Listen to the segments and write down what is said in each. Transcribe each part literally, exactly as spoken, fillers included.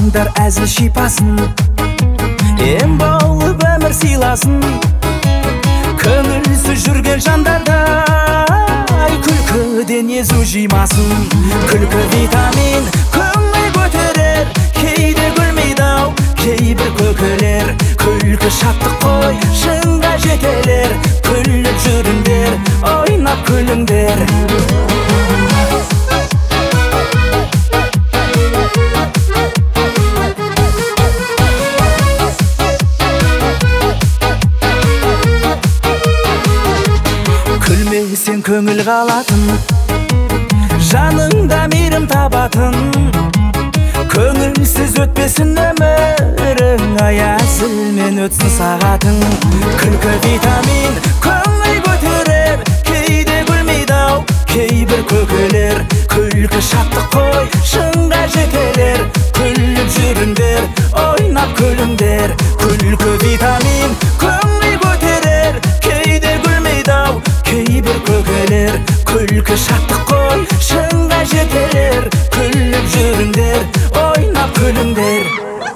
Алыңдар әзіл шипасын, ем болып өмір сыйласын. Көңілсіз жүрген жандардай күлкіден езу жимасын. Күлкі витамин көңіл көтерер, кейде күлмейді ау кейбір көкелер. Күлкі шаттық қой, шыңға жетелер. Күліп жүріңдер, ойнап күліңдер. Күлмесең көңіл қалатын, жаныңда мейірім табатын. Көңілсіз өтпесін өмірің, аясымен өтсін сағатың. Күлкі витамин көңіл көтерер, кейде күлмейді ау кейбір көкелер. Күлкі шаттық қой, шыңға жетелер. Күліп жүріңдер, ойнап күліңдер. Күлкі витамин көңіл көтерер, кейде күлмейді ау кейбір көкелер. Күлкі шаттық қой, шыңға жетелер. Күліп жүріңдер, ойнап күліңдер.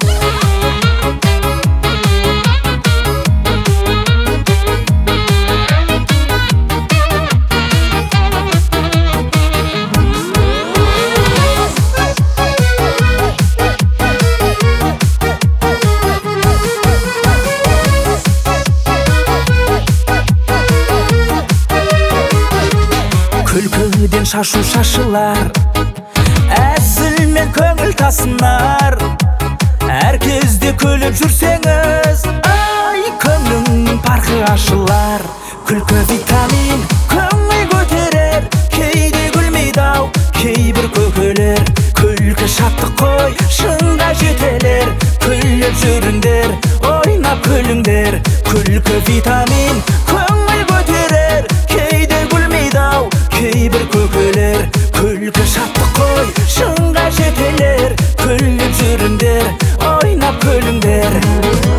Күлкіден шашу шашылар, әзілмен көңіл тасынар. Әр кезде күліп жүрсеңіз, ай, көңіліңнің парқы ашылар. Күлкі витамин көңіл көтерер, кейде күлмейді ау кейбір көкелер. Күлкі шаттық қой, шыңға жетелер. Күліп жүріңдер, ойнап күліңдер. Күлкі витамин көңіл көтерер, кейде күлмейді ау кейбір көкелер. Күлкі шаттық қой, шыңға жетелер. Күліп жүріңдер, ойнап күліңдер.